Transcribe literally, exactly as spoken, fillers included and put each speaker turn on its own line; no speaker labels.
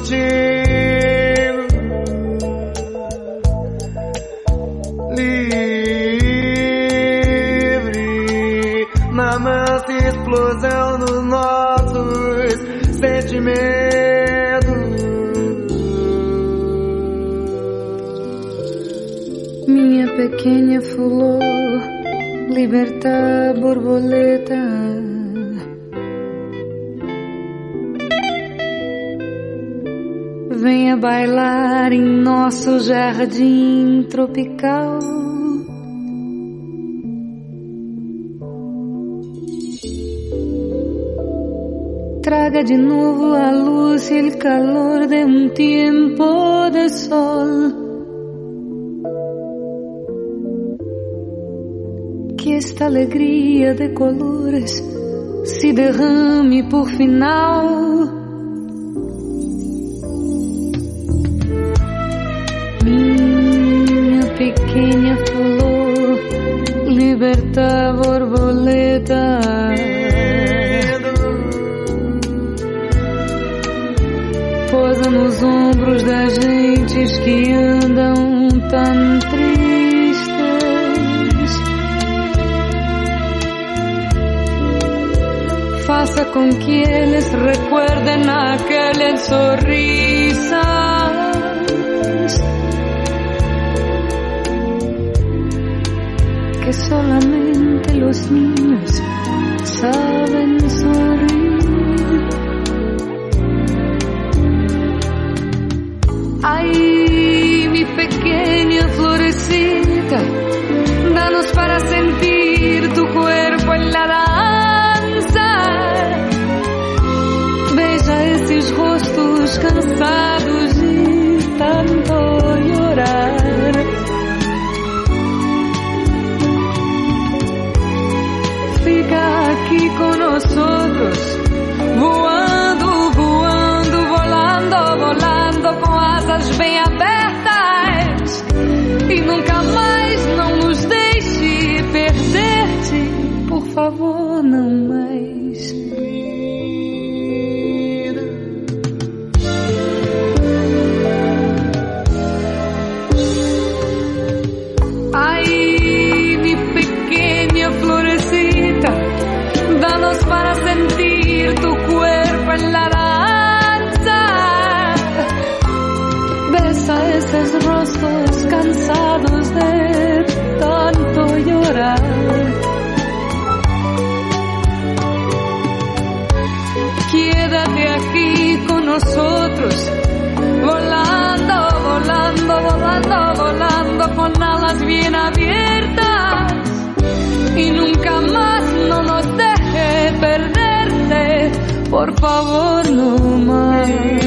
contigo, livre na mansa explosão dos nossos sentimentos.
Minha pequena flor, liberta borboleta, venha bailar em nosso jardim tropical. Traga de novo a luz e o calor de um tempo de sol. Que esta alegria de colores se derrame por final. Minha pequena flor, liberta borboleta, posa nos ombros das gentes que andam tão tristes. Faça com que eles recuerden aqueles sorrisos que solamente los niños saben sorrir. Ay, mi pequeña florecita, danos para sentir tu cuerpo en la danza. Beija esses rostos cansados de tanto llorar. Fica aqui con nosotros, voando, voando, volando, volando com asas bem abertas. E nunca mais não nos deixe perder-te, por favor, não mais. Ai, mi pequena florecita, danos para sentir tu cuerpo en la danza. Besa esos rostros cansados de tanto llorar. Quédate aquí con nosotros, volando, volando, volando, volando con alas bien abiertas. Y nunca más no nos deje perderte, por favor, no más.